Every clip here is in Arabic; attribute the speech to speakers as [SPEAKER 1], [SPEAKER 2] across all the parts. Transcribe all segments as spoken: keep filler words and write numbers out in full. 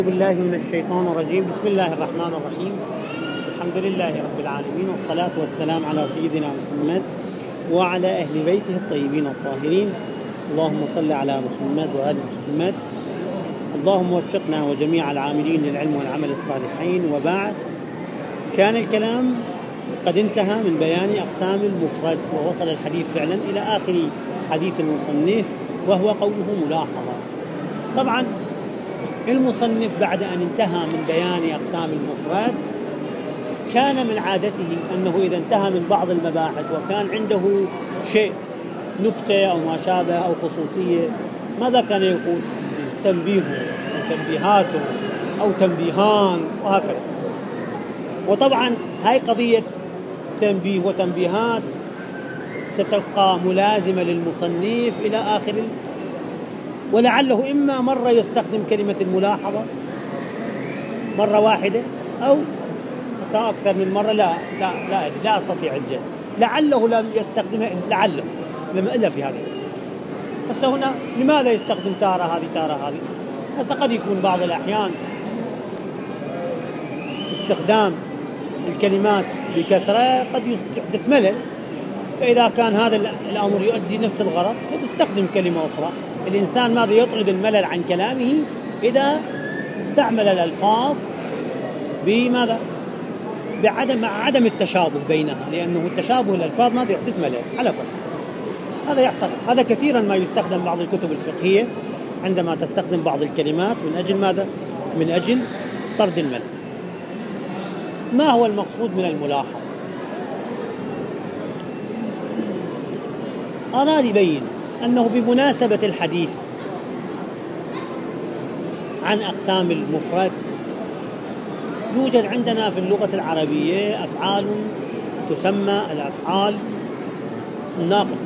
[SPEAKER 1] بالله من الشيطان الرجيم. بسم الله الرحمن الرحيم. الحمد لله رب العالمين، والصلاة والسلام على سيدنا محمد وعلى أهل بيته الطيبين الطاهرين. اللهم صل على محمد وآل محمد. اللهم وفقنا وجميع العاملين للعلم والعمل الصالحين. وبعد، كان الكلام قد انتهى من بيان أقسام المفرد، ووصل الحديث فعلا إلى آخر حديث المصنف، وهو قوله ملاحظة. طبعا المصنف بعد أن انتهى من بيان أقسام المفرد، كان من عادته أنه إذا انتهى من بعض المباحث وكان عنده شيء نكتة أو ما شابه أو خصوصية، ماذا كان يقول؟ تنبيه أو تنبيهات أو تنبيهان وهكذا. وطبعا هاي قضية تنبيه وتنبيهات ستبقى ملازمة للمصنف إلى آخر، ولعله إما مرة يستخدم كلمة الملاحظة مرة واحدة، أو أكثر من مرة. لا لا لا لا أستطيع الجزم. لعله لم يستخدمها، لعله لم إلا في هذه. هسه هنا لماذا يستخدم تارة هذه تارة هذه؟ هسه قد يكون بعض الأحيان استخدام الكلمات بكثرة قد يحدث ملل، فإذا كان هذا الأمر يؤدي نفس الغرض فتستخدم كلمة أخرى. الإنسان ماذا يطرد الملل عن كلامه إذا استعمل الألفاظ بماذا؟ بعدم عدم التشابه بينها، لأنه التشابه الألفاظ ماذا يحدث ملل على كل. هذا يحصل، هذا كثيرا ما يستخدم بعض الكتب الفقهية عندما تستخدم بعض الكلمات من أجل ماذا؟ من أجل طرد الملل. ما هو المقصود من الملاحظة؟ أراد يبين أنه بمناسبة الحديث عن أقسام المفرد، يوجد عندنا في اللغة العربية أفعال تسمى الأفعال الناقصة،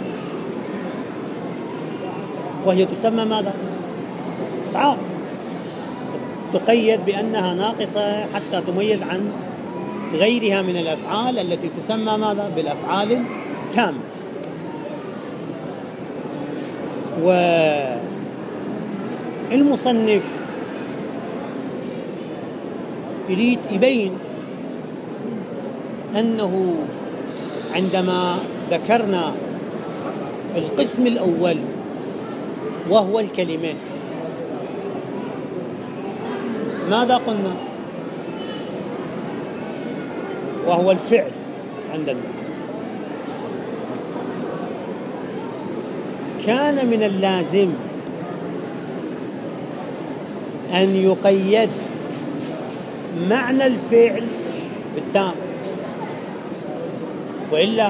[SPEAKER 1] وهي تسمى ماذا؟ أفعال، تقيد بأنها ناقصة حتى تميز عن غيرها من الأفعال التي تسمى ماذا؟ بالأفعال التامة. والمصنف يريد يبين أنه عندما ذكرنا القسم الأول وهو الكلمة، ماذا قلنا؟ وهو الفعل عندنا. كان من اللازم أن يقيد معنى الفعل بالتام، وإلا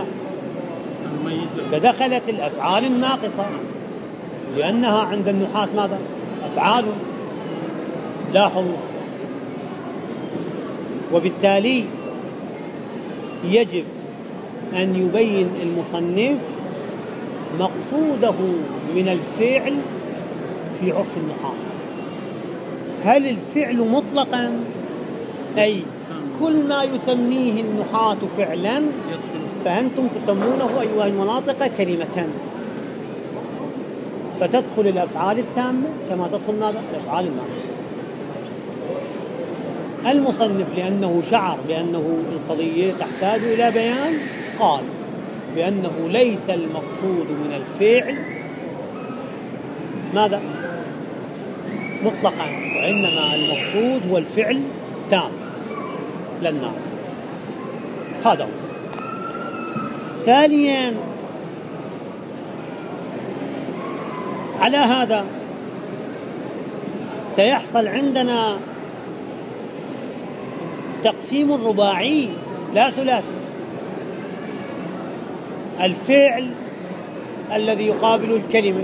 [SPEAKER 1] فدخلت الأفعال الناقصة، لأنها عند النحاة ماذا؟ أفعال لا حروف. وبالتالي يجب أن يبين المصنف مقصوده من الفعل في عرف النحاة. هل الفعل مطلقا، أي كل ما يسميه النحاة فعلا فأنتم تسمونه أيها المناطق كلمة، فتدخل الأفعال التامة كما تدخل ماذا؟ الأفعال الناقصة. المصنف لأنه شعر بأنه القضية تحتاج إلى بيان، قال بأنه ليس المقصود من الفعل ماذا؟ مطلقا، وإنما المقصود هو الفعل تام لا الناقص. هذا هو. ثانيا، على هذا سيحصل عندنا تقسيم رباعي لا ثلاثي. الفعل الذي يقابل الكلمة،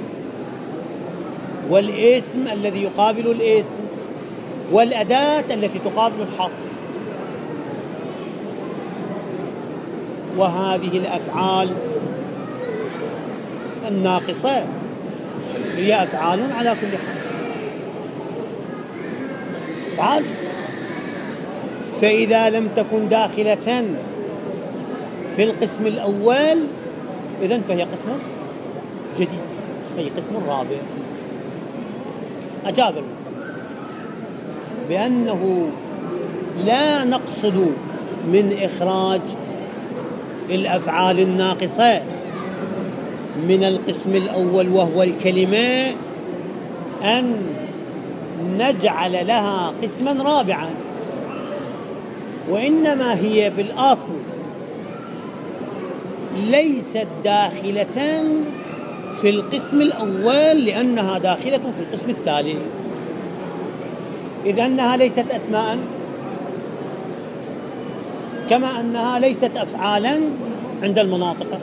[SPEAKER 1] والاسم الذي يقابل الاسم، والأداة التي تقابل الحرف. وهذه الأفعال الناقصة هي أفعال على كل حال، أفعال. فإذا لم تكن داخلة في القسم الأول إذن فهي قسم جديد، أي قسم رابع. أجاب المصنف بأنه لا نقصد من إخراج الأفعال الناقصة من القسم الأول وهو الكلمة أن نجعل لها قسما رابعا، وإنما هي بالأصل ليست داخلة في القسم الأول لأنها داخلة في القسم الثالث، إذ أنها ليست أسماء كما أنها ليست أفعالا عند المناطق.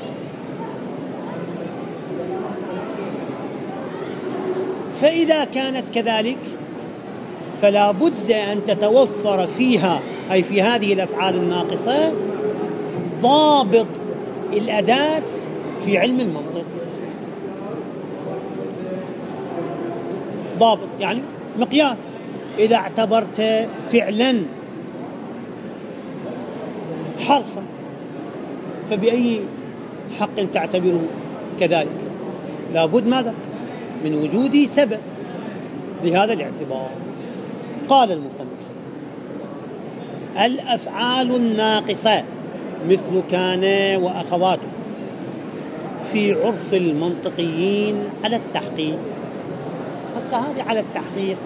[SPEAKER 1] فإذا كانت كذلك فلا بد أن تتوفر فيها، أي في هذه الأفعال الناقصة، ضابط الأداة في علم المنطق. ضابط يعني مقياس. إذا اعتبرت فعلا حرفا فبأي حق تعتبره كذلك؟ لابد ماذا؟ من وجود سبب لهذا الاعتبار. قال المصنف: الأفعال الناقصة مثل كان وأخواته في عرف المنطقيين على التحقيق. هسه هذه على التحقيق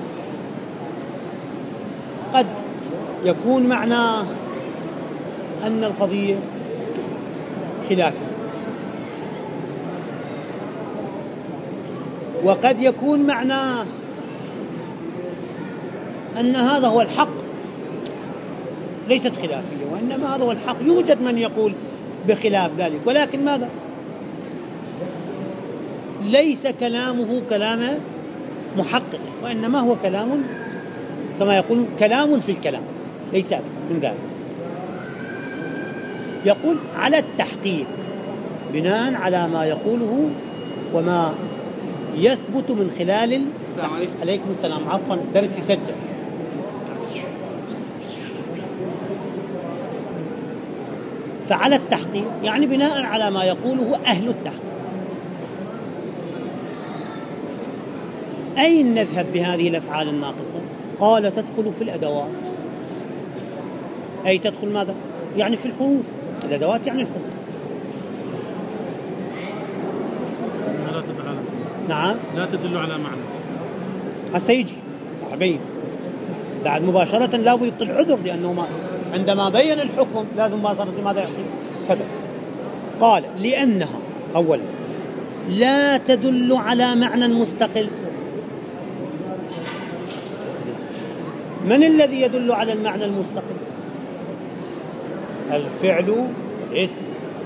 [SPEAKER 1] قد يكون معناه أن القضية خلافية، وقد يكون معناه أن هذا هو الحق، ليست خلافية وإنما هذا هو الحق. يوجد من يقول بخلاف ذلك، ولكن ماذا؟ ليس كلامه كلام محقق، وإنما هو كلام كما يقول كلام في الكلام، ليس أكثر من ذلك. يقول على التحقيق بناء على ما يقوله وما يثبت من خلال ال...
[SPEAKER 2] السلام عليكم.
[SPEAKER 1] عليكم السلام. عفوا، درس يسجل. فعلى التحقيق يعني بناء على ما يقوله أهل التحقيق. أين نذهب بهذه الأفعال الناقصة؟ قال: تدخل في الأدوات. أي تدخل ماذا؟ يعني في الحروف. الأدوات يعني الحروف.
[SPEAKER 2] لا تدل على
[SPEAKER 1] نعم،
[SPEAKER 2] لا تدل على معنى.
[SPEAKER 1] هسه يجي أحبين بعد مباشرة لابد يطلع عذر، لأنه ما عندما بين الحكم لازم مباشرة ماذا يعطي؟ السبب. قال: لأنها أولا لا تدل على معنى مستقل. من الذي يدل على المعنى المستقل؟ الفعل اسم.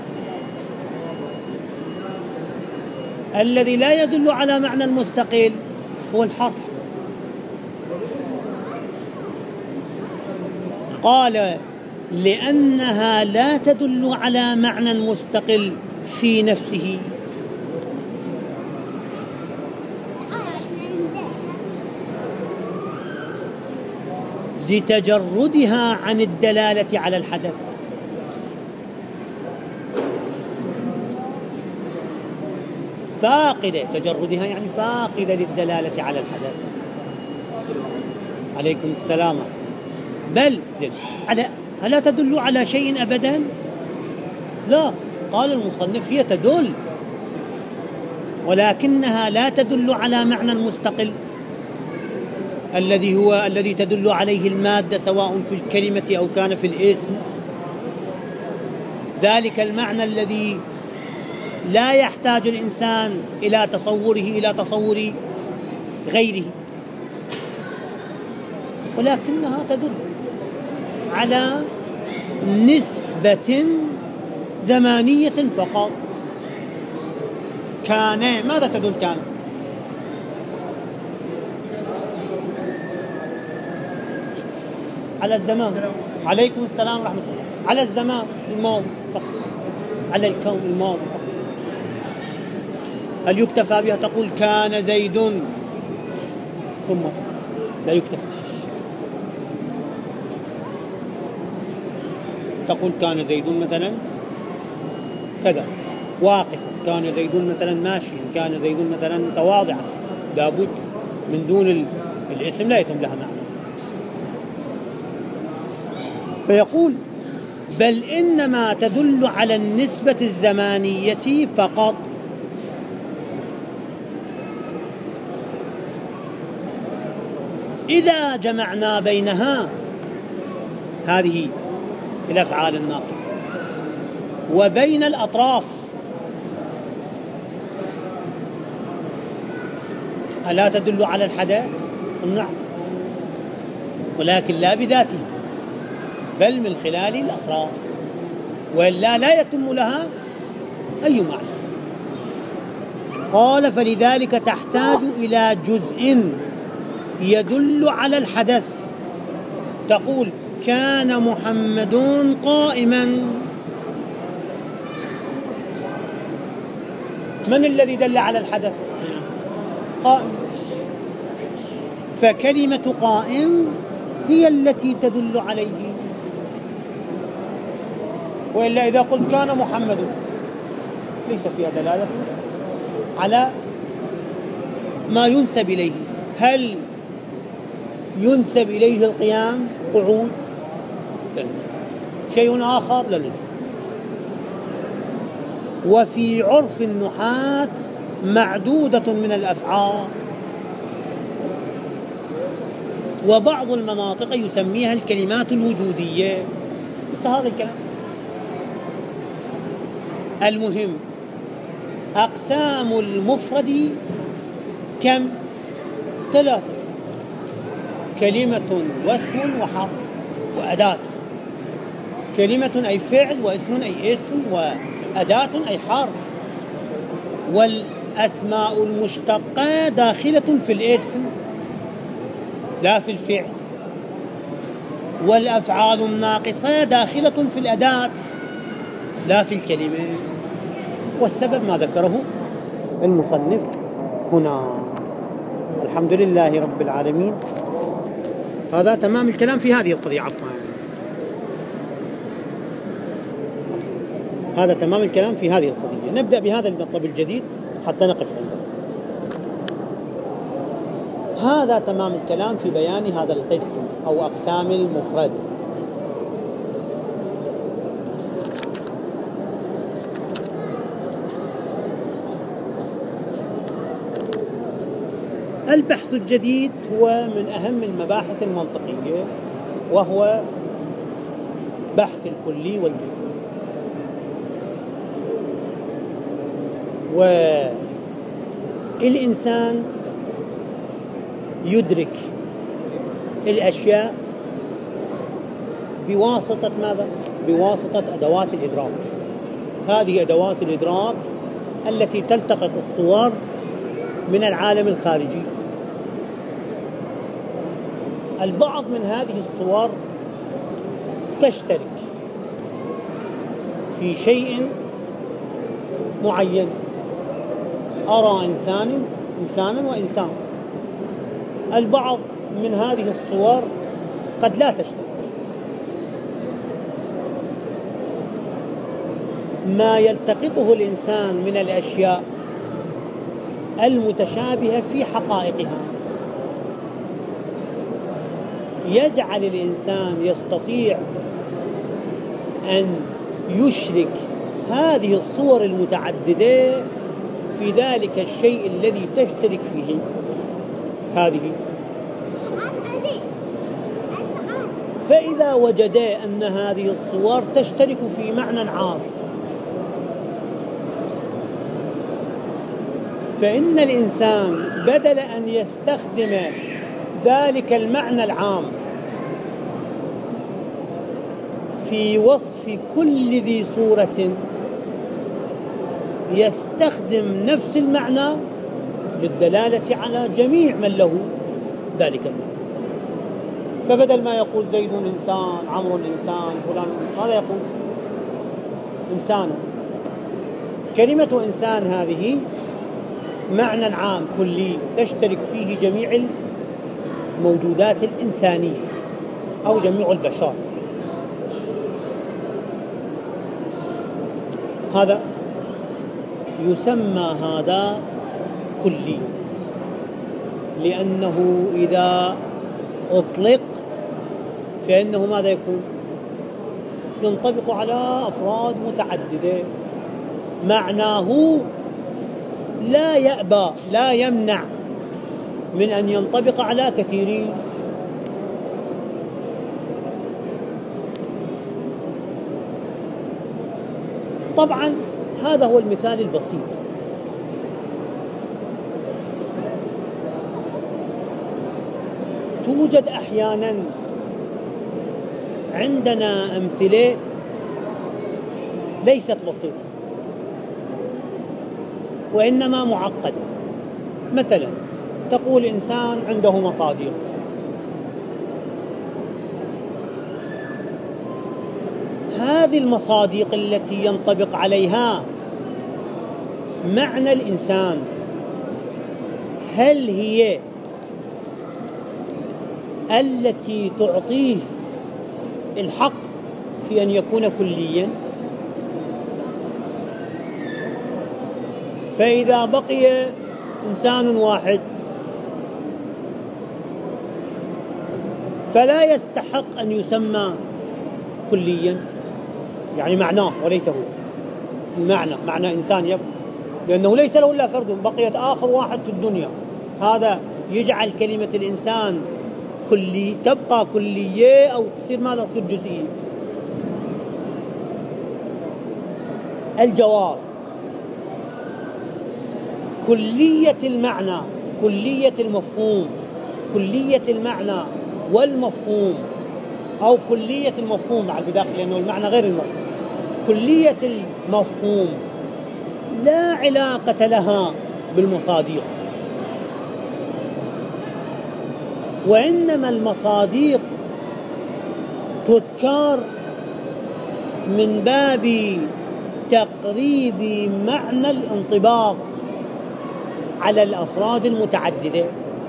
[SPEAKER 1] الذي لا يدل على معنى مستقل هو الحرف. قال: لأنها لا تدل على معنى مستقل في نفسه، لتجردها عن الدلالة على الحدث. فاقدة، تجردها يعني فاقدة للدلالة على الحدث. عليكم السلام. بل على ألا تدل على شيء أبدا؟ لا. قال المصنف: هي تدل، ولكنها لا تدل على معنى مستقل الذي هو الذي تدل عليه المادة، سواء في الكلمة أو كان في الاسم. ذلك المعنى الذي لا يحتاج الإنسان إلى تصوره إلى تصور غيره، ولكنها تدل على نسبة زمانية فقط. كان، ماذا تدل كان؟ على الزمان. عليكم السلام ورحمة الله. على الزمان الماضي فقط، على الكون الماضي فقط. هل يكتفى بها تقول كان زيد ثم؟ لا يكتفى. تقول كان زيد مثلا كذا واقفا، كان زيد مثلا ماشيا، كان زيد مثلا تواضعا. لابد من دون الاسم لا يتم لها معنى. فيقول بل إنما تدل على النسبة الزمانية فقط. إذا جمعنا بينها هذه الأفعال الناقصة وبين الأطراف ألا تدل على الحدث؟ نعم، ولكن لا بذاته بل من خلال الأطراف، وإلا لا يتم لها أي معنى. قال فلذلك تحتاج إلى جزء يدل على الحدث. تقول كان محمد قائما، من الذي دل على الحدث؟ قائم. فكلمة قائم هي التي تدل عليه، وإلا إذا قلت كان محمد ليس فيها دلالة على ما ينسب إليه. هل ينسب إليه القيام قعود؟ لا. شيء آخر؟ لا لا. وفي عرف النحاة معدودة من الأفعال، وبعض المناطق يسميها الكلمات الوجودية. بس هذا الكلام المهم. أقسام المفرد كم؟ ثلاثة: كلمة واسم وحرف وأداة. كلمة أي فعل، واسم أي اسم، وأداة أي حرف. والأسماء المشتقة داخلة في الاسم لا في الفعل، والأفعال الناقصة داخلة في الأداة لا في الكلمة. والسبب ما ذكره المصنف هنا. الحمد لله رب العالمين. هذا تمام الكلام في هذه القضية. عفوا هذا تمام الكلام في هذه القضية. نبدأ بهذا المطلب الجديد حتى نقف عنده. هذا تمام الكلام في بيان هذا القسم أو أقسام المفرد. البحث الجديد هو من أهم المباحث المنطقية، وهو بحث الكلي والجزئي. والإنسان يدرك الأشياء بواسطة ماذا؟ بواسطة أدوات الإدراك. هذه أدوات الإدراك التي تلتقط الصور من العالم الخارجي. البعض من هذه الصور تشترك في شيء معين. أرى إنسان إنسانا وإنسان. البعض من هذه الصور قد لا تشترك. ما يلتقطه الإنسان من الأشياء المتشابهة في حقائقها يجعل الإنسان يستطيع أن يشرك هذه الصور المتعددة في ذلك الشيء الذي تشترك فيه هذه الصور. فإذا وجد أن هذه الصور تشترك في معنى عام، فإن الإنسان بدل أن يستخدم ذلك المعنى العام في وصف كل ذي صورة، يستخدم نفس المعنى للدلالة على جميع من له ذلك المعنى. فبدل ما يقول زيد إنسان، عمرو إنسان، فلان إنسان، هذا يقول إنسان. كلمة إنسان هذه معنى عام كلي تشترك فيه جميع الموجودات الإنسانية أو جميع البشر. هذا يسمى هذا كلي، لأنه إذا أطلق فإنه ماذا يكون؟ ينطبق على أفراد متعددة، معناه لا يأبى لا يمنع من أن ينطبق على كثيرين. طبعا هذا هو المثال البسيط. توجد أحيانا عندنا أمثلة ليست بسيطة وإنما معقدة. مثلا تقول إنسان عنده مصادق، هذه المصادق التي ينطبق عليها معنى الإنسان، هل هي التي تعطيه الحق في أن يكون كليا؟ فإذا بقي إنسان واحد فلا يستحق أن يسمى كليا، يعني معناه وليس هو المعنى، معنى إنسان يبقى، لأنه ليس له إلا فرد، بقيت آخر واحد في الدنيا، هذا يجعل كلمة الإنسان كلي تبقى كلية أو تصير ماذا؟ تصير جزئية. الجواب كلية المعنى، كلية المفهوم، كلية المعنى والمفهوم، أو كلية المفهوم مع البداخل لأنه المعنى غير المفهوم. كلية المفهوم لا علاقة لها بالمصادق، وإنما المصادق تذكر من باب تقريب معنى الانطباق على الأفراد المتعددة.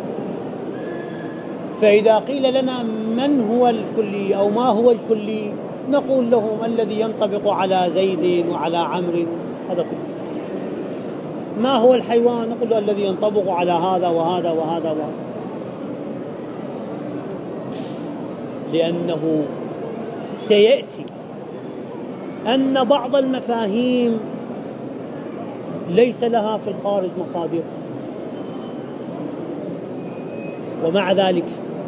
[SPEAKER 1] فإذا قيل لنا من هو الكلي أو ما هو الكلي، نقول لهم الذي ينطبق على زيد وعلى عمرو، هذا كله. ما هو الحيوان؟ نقول له الذي ينطبق على هذا وهذا وهذا وهذا، لأنه سيأتي أن بعض المفاهيم ليس لها في الخارج مصادر، ومع ذلك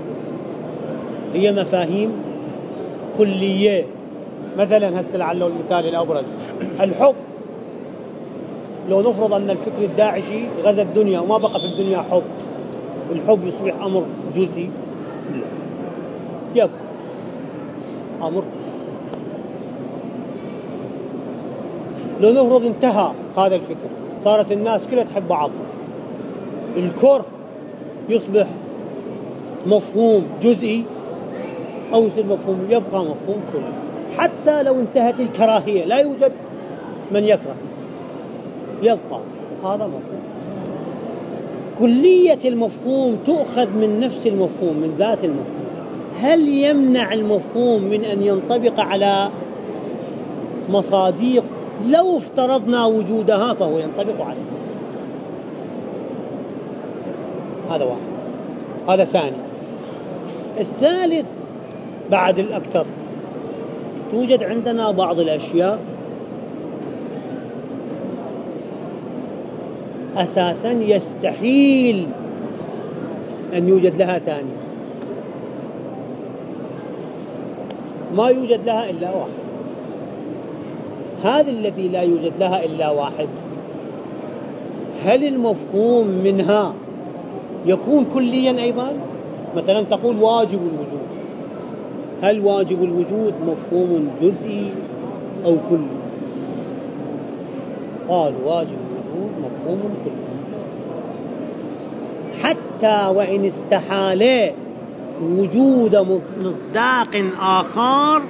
[SPEAKER 1] هي مفاهيم كلية. مثلا هسه لعله المثال الأبرز الحب، لو نفرض أن الفكر الداعشي غزا الدنيا وما بقى في الدنيا حب، الحب يصبح أمر جزئي؟ لا، يبقى أمر. لو نفرض انتهى هذا الفكر، صارت الناس كلها تحب بعض، الكره يصبح مفهوم جزئي أو يصير مفهوم، يبقى مفهوم كلي. حتى لو انتهت الكراهية، لا يوجد من يكره، يبقى هذا مفهوم. كلية المفهوم تؤخذ من نفس المفهوم، من ذات المفهوم. هل يمنع المفهوم من أن ينطبق على مصادق لو افترضنا وجودها فهو ينطبق عليه؟ هذا واحد. هذا ثاني. الثالث بعد الأكثر، توجد عندنا بعض الأشياء أساساً يستحيل أن يوجد لها ثاني، ما يوجد لها إلا واحد. هذا الذي لا يوجد لها إلا واحد، هل المفهوم منها يكون كلياً أيضاً؟ مثلاً تقول واجب الوجود، هل واجب الوجود مفهوم جزئي أو كلي؟ قال واجب الوجود مفهوم كلي، حتى وإن استحال وجود مصداق آخر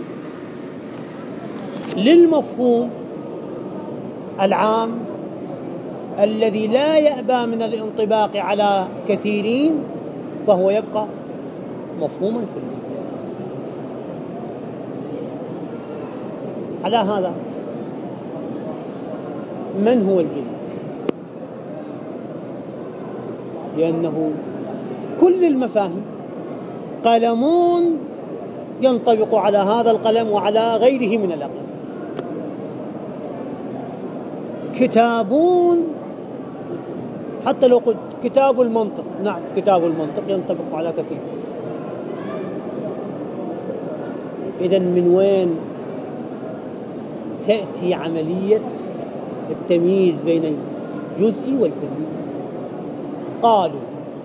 [SPEAKER 1] للمفهوم العام الذي لا يأبى من الانطباق على كثيرين، فهو يبقى مفهوما كليا. على هذا من هو الجزء؟ لأنه كل المفاهيم قلمون ينطبق على هذا القلم وعلى غيره من الأقلام. كتابون، حتى لو قلت كتاب المنطق، نعم كتاب المنطق ينطبق على كثير. إذن من وين تأتي عملية التمييز بين الجزئي والكلي؟ قالوا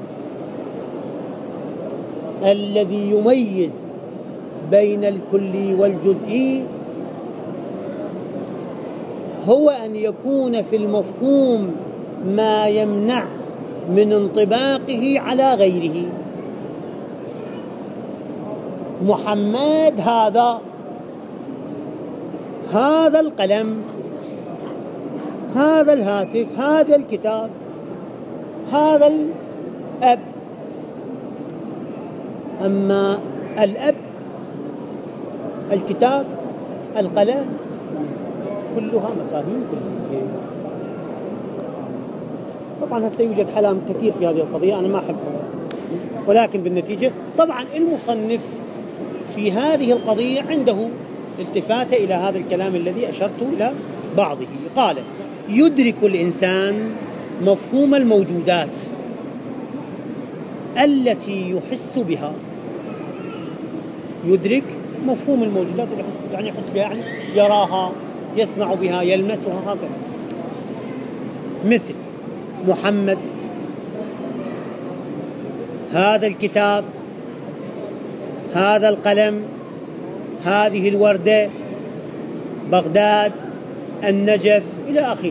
[SPEAKER 1] الذي يميز بين الكلي والجزئي هو أن يكون في المفهوم ما يمنع من انطباقه على غيره. محمد هذا، هذا القلم، هذا الهاتف، هذا الكتاب، هذا الأب. أما الأب، الكتاب، القلم، كلها مفاهيم كلية. طبعا هسه يوجد كلام كثير في هذه القضية، أنا ما أحبها، ولكن بالنتيجة طبعا المصنف في هذه القضية عنده التفات إلى هذا الكلام الذي أشرت إلى بعضه. قال: يدرك الإنسان مفهوم الموجودات التي يحس بها. يدرك مفهوم الموجودات اللي يحس، يعني يحس بها، يعني يراها، يسمع بها، يلمسها، هكذا. مثل محمد، هذا الكتاب، هذا القلم، هذه الوردة، بغداد، النجف، إلى آخره.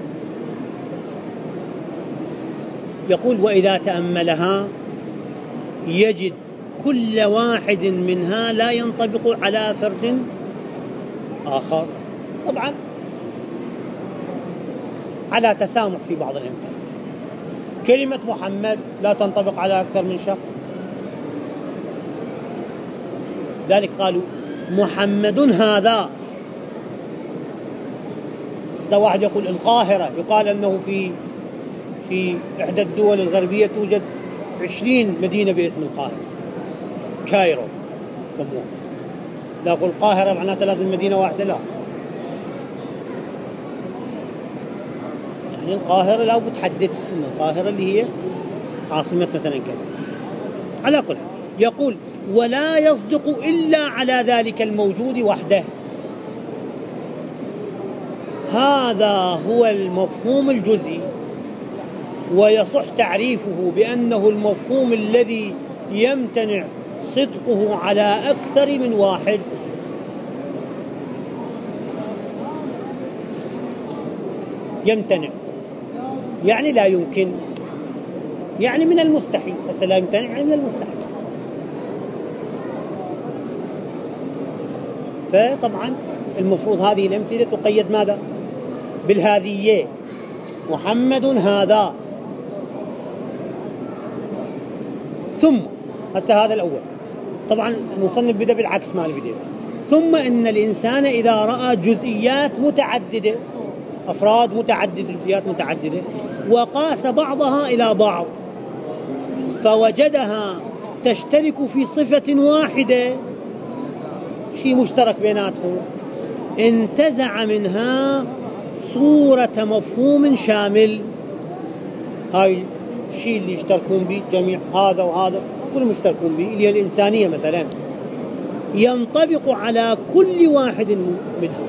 [SPEAKER 1] يقول: وإذا تأملها يجد كل واحد منها لا ينطبق على فرد آخر. طبعا على تسامح في بعض الأمثلة. كلمة محمد لا تنطبق على أكثر من شخص، ذلك قالوا محمد هذا. إذا واحد يقول القاهرة، يقال أنه في في إحدى الدول الغربية توجد عشرين مدينة باسم القاهرة، كايرو سموها. لا أقول القاهرة معناتها لازم مدينة واحدة، لا، يعني القاهرة لا بتحدد إن القاهرة اللي هي عاصمة مثلا كذا. على كل حال يقول: ولا يصدق إلا على ذلك الموجود وحده. هذا هو المفهوم الجزئي، ويصح تعريفه بأنه المفهوم الذي يمتنع صدقه على أكثر من واحد. يمتنع يعني لا يمكن، يعني من المستحيل. بس لا يمتنع يعني من المستحيل. فطبعا المفروض هذه الأمثلة تقيد ماذا؟ بالهذية. محمد هذا. ثم هذا هذا الأول. طبعا المصنف بدأ بالعكس ما بديت. ثم إن الإنسان إذا رأى جزئيات متعددة، أفراد متعددة، جزئيات متعددة، وقاس بعضها إلى بعض فوجدها تشترك في صفة واحدة، شيء مشترك بيناتهم، انتزع منها صورة مفهوم شامل. هاي الشيء اللي يشتركون به جميع هذا وهذا كلهم يشتركون به، اللي هي الإنسانية مثلا، ينطبق على كل واحد منهم.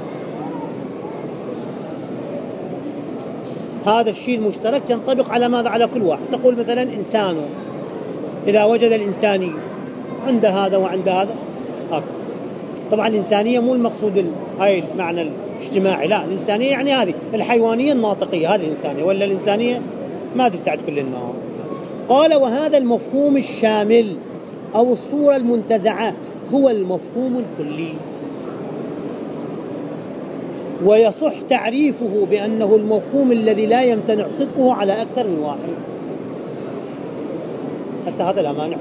[SPEAKER 1] هذا الشيء المشترك ينطبق على ماذا؟ على كل واحد. تقول مثلا إنسان، إذا وجد الإنساني عند هذا وعند هذا هكذا. طبعا الإنسانية مو المقصود هاي المعنى الاجتماعي، لا، الإنسانية يعني هذه الحيوانية الناطقية، هذه الإنسانية، ولا الإنسانية ما تستعد كل الناس. قال: وهذا المفهوم الشامل أو الصورة المنتزعة هو المفهوم الكلي، ويصح تعريفه بأنه المفهوم الذي لا يمتنع صدقه على أكثر من واحد. هسه هذا لا مانع،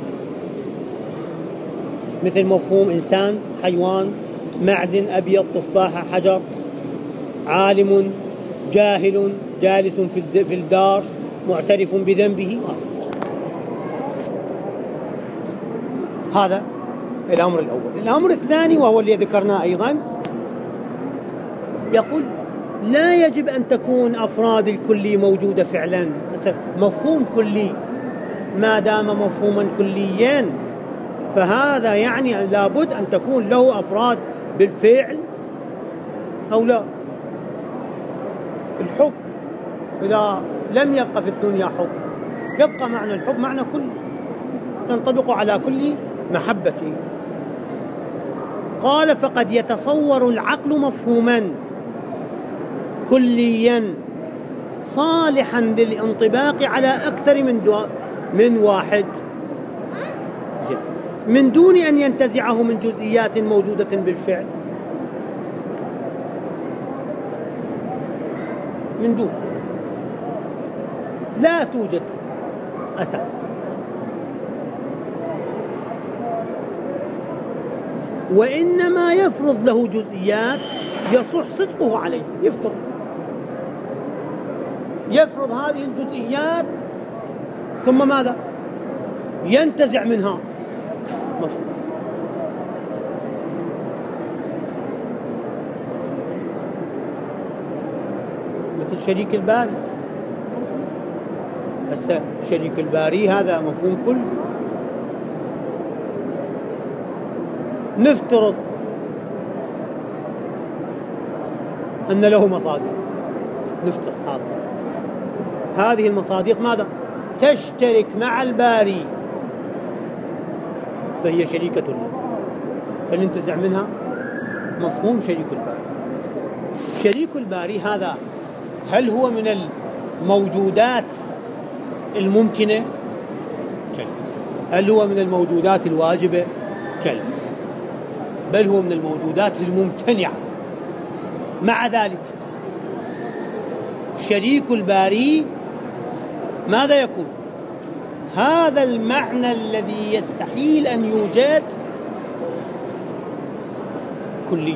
[SPEAKER 1] مثل مفهوم إنسان، حيوان، معدن، أبيض، تفاحة، حجر، عالم، جاهل، جالس في الدار، معترف بذنبه. هذا الأمر الأول. الأمر الثاني وهو اللي ذكرناه أيضا، يقول لا يجب أن تكون أفراد الكلي موجودة فعلا. مثلا مفهوم كلي ما دام مفهوما كليا فهذا يعني أن لابد أن تكون له أفراد بالفعل أو لا. الحب إذا لم يبقى في الدنيا حب يبقى معنى الحب معنى كل، ينطبق على كل محبة. قال فقد يتصور العقل مفهوما كليا صالحا للانطباق على أكثر من دو من واحد من دون أن ينتزعه من جزئيات موجودة بالفعل، من دون لا توجد أساسا. وإنما يفرض له جزئيات يصح صدقه عليه. يفترض يفرض هذه الجزئيات ثم ماذا؟ ينتزع منها مفهوم. مثل شريك الباري. هسه شريك الباري هذا مفهوم كل. نفترض أن له مصادق، نفترض هذا هذه المصادق ماذا؟ تشترك مع الباري فهي شريكة له، فننتزع منها مفهوم شريك الباري. شريك الباري هذا هل هو من الموجودات الممكنة؟ كلا. هل هو من الموجودات الواجبة؟ كلا. بل هو من الموجودات الممتنعة. مع ذلك شريك الباري ماذا يكون؟ هذا المعنى الذي يستحيل أن يوجد كلي.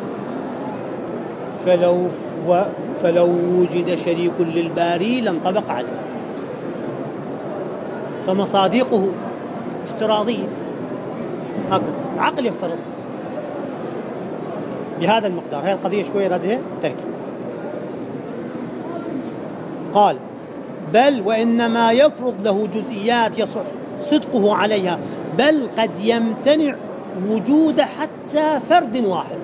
[SPEAKER 1] فلو فلو وجد شريك للباري لانطبق عليه، فمصادقه افتراضية. هكذا العقل يفترض بهذا المقدار. هذه القضية شوي ردها تركيز. قال بل وإنما يفرض له جزئيات يصح صدقه عليها، بل قد يمتنع وجود حتى فرد واحد،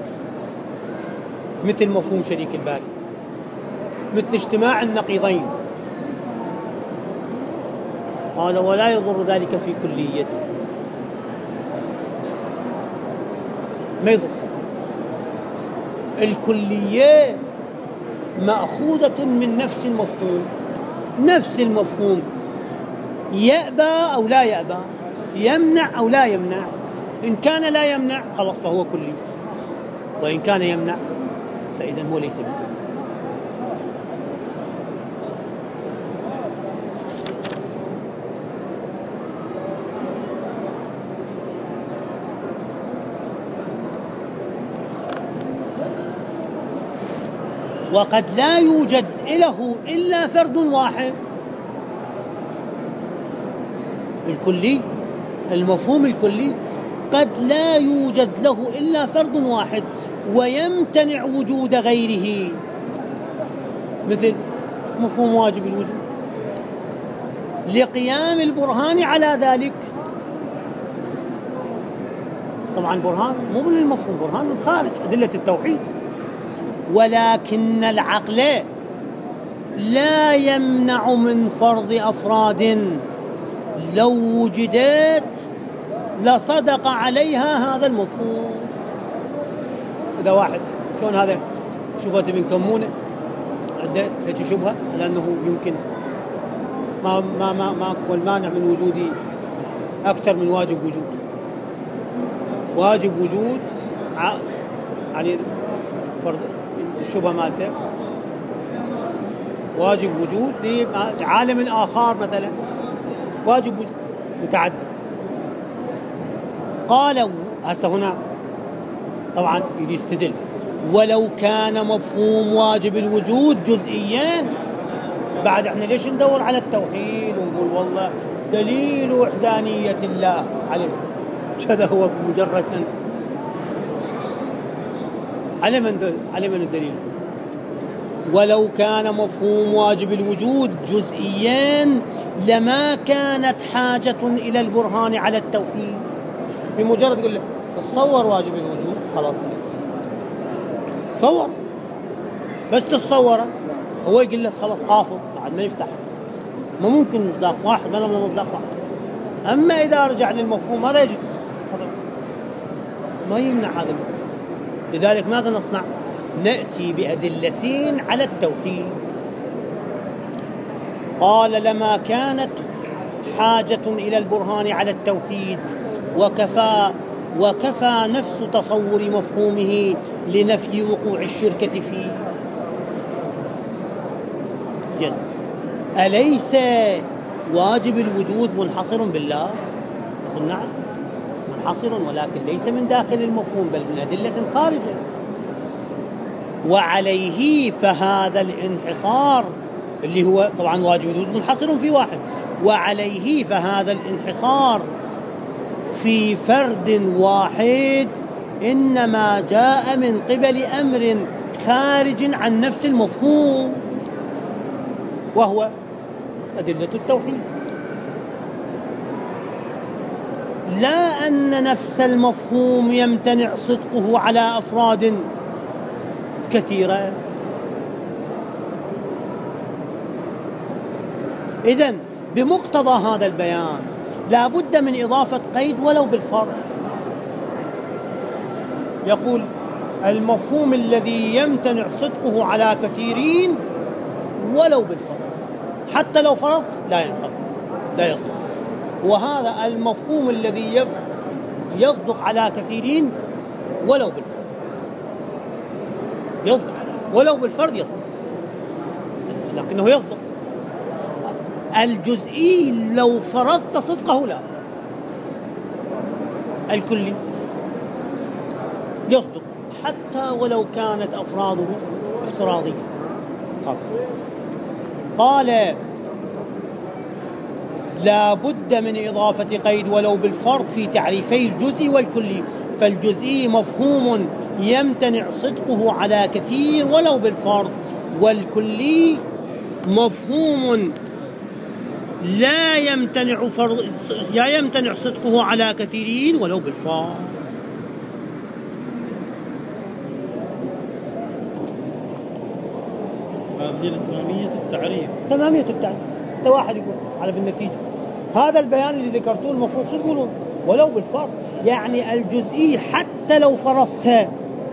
[SPEAKER 1] مثل مفهوم شريك الباري، مثل اجتماع النقيضين. قال ولا يضر ذلك في كليته. ما يضر. الكلية مأخوذة من نفس المفهوم، نفس المفهوم يأبى أو لا يأبى، يمنع أو لا يمنع. إن كان لا يمنع خلاص فهو كلي، وإن كان يمنع فإذا هو ليس بكلي. وقد لا يوجد له إلا فرد واحد. الكلي المفهوم الكلي قد لا يوجد له إلا فرد واحد ويمتنع وجود غيره، مثل مفهوم واجب الوجود لقيام البرهان على ذلك. طبعا برهان مو من المفهوم، برهان من خارج أدلة التوحيد. ولكن العقل لا يمنع من فرض أفراد لو وجدت لصدق عليها هذا المفهوم. إذا واحد شلون هذا شبهة ابن كمونة عنده هيك شبهة على أنه يمكن ما ما ما ما هو المانع من وجود أكثر من واجب وجود. واجب وجود يعني فرض الشبهة مالته واجب وجود لعالم آخر مثلا، واجب وجود متعدد. قال هسه هنا طبعا يستدل ولو كان مفهوم واجب الوجود جزئيا. بعد احنا ليش ندور على التوحيد ونقول والله دليل وحدانية الله علم؟ كذا هو مجرد أن على من دل... على من الدليل؟ ولو كان مفهوم واجب الوجود جزئيا لما كانت حاجة إلى البرهان على التوحيد. بمجرد يقول لك تصور واجب الوجود خلاص صور، بس تتصوره هو يقول لك خلاص قافل بعد ما يفتح، ما ممكن مصداق واحد ما له مصداق واحد. أما إذا رجع للمفهوم هذا يجب ما يمنع هذا المفهوم. لذلك ماذا نصنع؟ نأتي بأدلتين على التوحيد. قال لما كانت حاجة إلى البرهان على التوحيد وكفى وكفى نفس تصور مفهومه لنفي وقوع الشركة فيه. جل. أليس واجب الوجود منحصر بالله؟ نقول نعم منحصر، ولكن ليس من داخل المفهوم بل من أدلة خارجة. وعليه فهذا الانحصار اللي هو طبعا واجب الوجود منحصر في واحد، وعليه فهذا الانحصار في فرد واحد إنما جاء من قبل أمر خارج عن نفس المفهوم وهو أدلة التوحيد، لا أن نفس المفهوم يمتنع صدقه على أفراد كثيرة. إذن بمقتضى هذا البيان لا بد من إضافة قيد ولو بالفرض. يقول المفهوم الذي يمتنع صدقه على كثيرين ولو بالفرض، حتى لو فرض لا ينطبق لا يصدق. وهذا المفهوم الذي يصدق على كثيرين ولو بالفرض يصدق، ولو بالفرض يصدق لكنه يصدق. الجزئي لو فرضت صدقه لا، الكلي يصدق حتى ولو كانت أفراده افتراضية. قال لا بد من إضافة قيد ولو بالفرض في تعريفي الجزء والكلي، فالجزئي مفهوم يمتنع صدقه على كثير ولو بالفرض، والكلي مفهوم لا يمتنع فرض لا يمتنع صدقه على كثيرين ولو بالفرض.
[SPEAKER 2] هذه تمامية التعريف.
[SPEAKER 1] تمامية التعريف. ده واحد يقول على بالنتيجة هذا البيان اللي ذكرتوه المفروض تقولون ولو بالفرض، يعني الجزئي حتى لو فرضته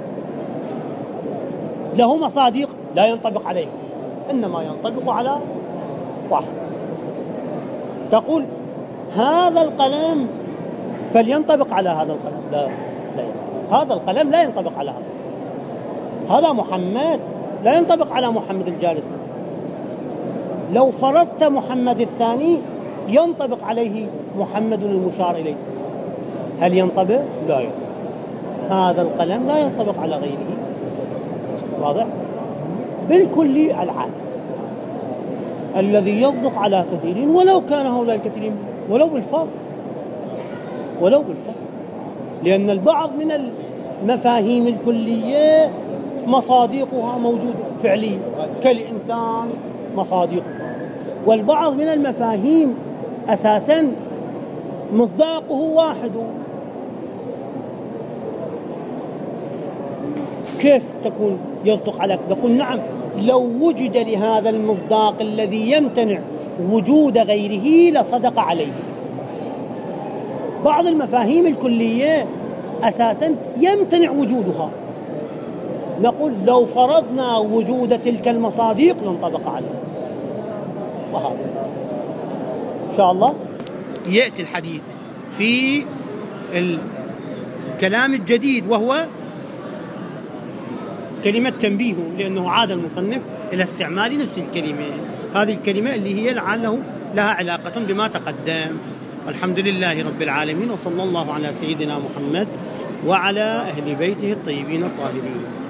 [SPEAKER 1] له مصادق لا ينطبق عليه، إنما ينطبق على واحد. تقول هذا القلم فلينطبق على هذا القلم، لا لا ينطبق. هذا القلم لا ينطبق على هذا. هذا محمد لا ينطبق على محمد الجالس. لو فرضت محمد الثاني ينطبق عليه محمد المشار إليه، هل ينطبق؟ لا ينطبق. هذا القلم لا ينطبق على غيره. واضح؟ بالكلي العكس، الذي يصدق على كثيرين ولو كان هؤلاء الكثيرين ولو بالفرض ولو بالفرض، لأن البعض من المفاهيم الكلية مصادقها موجودة فعليا كالإنسان مصادقه، والبعض من المفاهيم أساسا مصداقه واحد. كيف تكون يصدق على كذا؟ نقول نعم لو وجد لهذا المصداق الذي يمتنع وجود غيره لصدق عليه. بعض المفاهيم الكلية أساسا يمتنع وجودها، نقول لو فرضنا وجود تلك المصادق لانطبق عليه، وهكذا. إن شاء الله يأتي الحديث في الكلام الجديد وهو كلمة تنبيه، لأنه عاد المصنف إلى استعمال نفس الكلمة، هذه الكلمة اللي هي لعله لها علاقة بما تقدم. والحمد لله رب العالمين، وصلى الله على سيدنا محمد وعلى أهل بيته الطيبين الطاهرين.